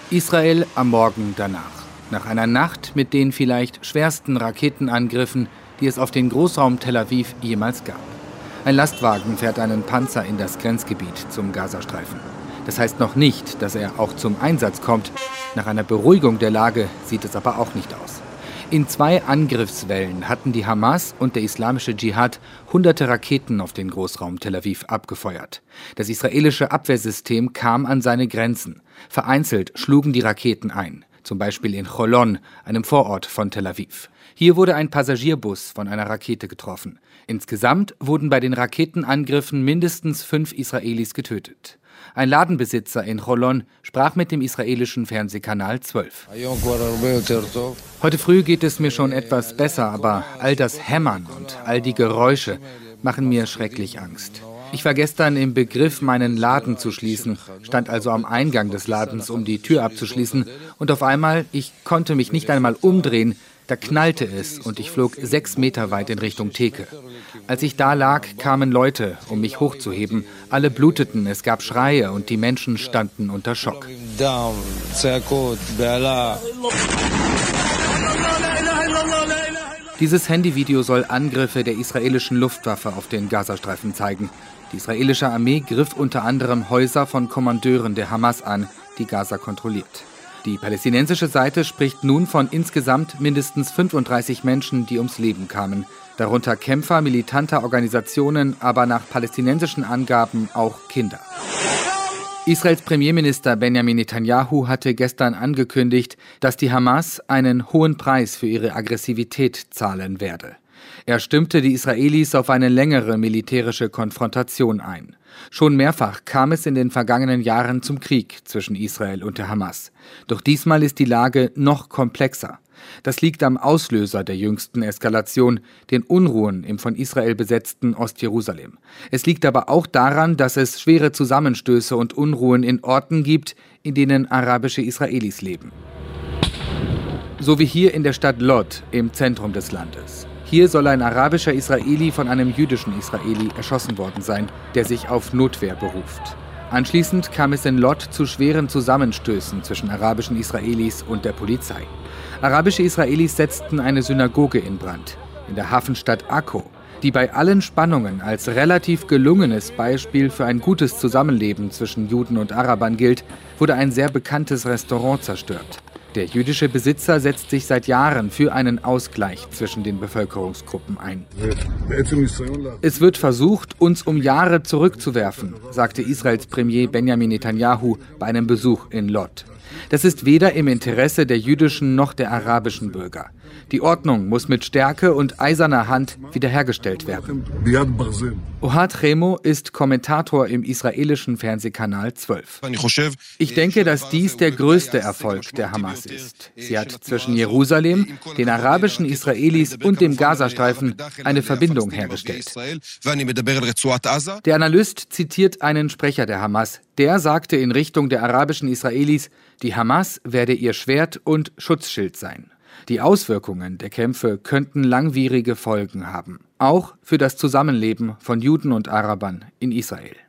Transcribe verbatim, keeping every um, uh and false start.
Israel am Morgen danach. Nach einer Nacht mit den vielleicht schwersten Raketenangriffen, die es auf den Großraum Tel Aviv jemals gab. Ein Lastwagen fährt einen Panzer in das Grenzgebiet zum Gazastreifen. Das heißt noch nicht, dass er auch zum Einsatz kommt. Nach einer Beruhigung der Lage sieht es aber auch nicht aus. In zwei Angriffswellen hatten die Hamas und der islamische Dschihad hunderte Raketen auf den Großraum Tel Aviv abgefeuert. Das israelische Abwehrsystem kam an seine Grenzen. Vereinzelt schlugen die Raketen ein, zum Beispiel in Cholon, einem Vorort von Tel Aviv. Hier wurde ein Passagierbus von einer Rakete getroffen. Insgesamt wurden bei den Raketenangriffen mindestens fünf Israelis getötet. Ein Ladenbesitzer in Cholon sprach mit dem israelischen Fernsehkanal zwölf. Heute früh geht es mir schon etwas besser, aber all das Hämmern und all die Geräusche machen mir schrecklich Angst. Ich war gestern im Begriff, meinen Laden zu schließen, stand also am Eingang des Ladens, um die Tür abzuschließen, und auf einmal, ich konnte mich nicht einmal umdrehen, da knallte es und ich flog sechs Meter weit in Richtung Theke. Als ich da lag, kamen Leute, um mich hochzuheben. Alle bluteten, es gab Schreie und die Menschen standen unter Schock. Dieses Handyvideo soll Angriffe der israelischen Luftwaffe auf den Gazastreifen zeigen. Die israelische Armee griff unter anderem Häuser von Kommandeuren der Hamas an, die Gaza kontrolliert. Die palästinensische Seite spricht nun von insgesamt mindestens fünfunddreißig Menschen, die ums Leben kamen. Darunter Kämpfer militanter Organisationen, aber nach palästinensischen Angaben auch Kinder. Israels Premierminister Benjamin Netanyahu hatte gestern angekündigt, dass die Hamas einen hohen Preis für ihre Aggressivität zahlen werde. Er stimmte die Israelis auf eine längere militärische Konfrontation ein. Schon mehrfach kam es in den vergangenen Jahren zum Krieg zwischen Israel und der Hamas. Doch diesmal ist die Lage noch komplexer. Das liegt am Auslöser der jüngsten Eskalation, den Unruhen im von Israel besetzten Ostjerusalem. Es liegt aber auch daran, dass es schwere Zusammenstöße und Unruhen in Orten gibt, in denen arabische Israelis leben. So wie hier in der Stadt Lod im Zentrum des Landes. Hier soll ein arabischer Israeli von einem jüdischen Israeli erschossen worden sein, der sich auf Notwehr beruft. Anschließend kam es in Lod zu schweren Zusammenstößen zwischen arabischen Israelis und der Polizei. Arabische Israelis setzten eine Synagoge in Brand, in der Hafenstadt Akko, die bei allen Spannungen als relativ gelungenes Beispiel für ein gutes Zusammenleben zwischen Juden und Arabern gilt, wurde ein sehr bekanntes Restaurant zerstört. Der jüdische Besitzer setzt sich seit Jahren für einen Ausgleich zwischen den Bevölkerungsgruppen ein. Es wird versucht, uns um Jahre zurückzuwerfen, sagte Israels Premier Benjamin Netanyahu bei einem Besuch in Lod. Das ist weder im Interesse der jüdischen noch der arabischen Bürger. Die Ordnung muss mit Stärke und eiserner Hand wiederhergestellt werden. Ohad Chemo ist Kommentator im israelischen Fernsehkanal zwölf. Ich denke, dass dies der größte Erfolg der Hamas ist. Sie hat zwischen Jerusalem, den arabischen Israelis und dem Gazastreifen eine Verbindung hergestellt. Der Analyst zitiert einen Sprecher der Hamas. Der sagte in Richtung der arabischen Israelis, die Hamas werde ihr Schwert und Schutzschild sein. Die Auswirkungen der Kämpfe könnten langwierige Folgen haben, auch für das Zusammenleben von Juden und Arabern in Israel.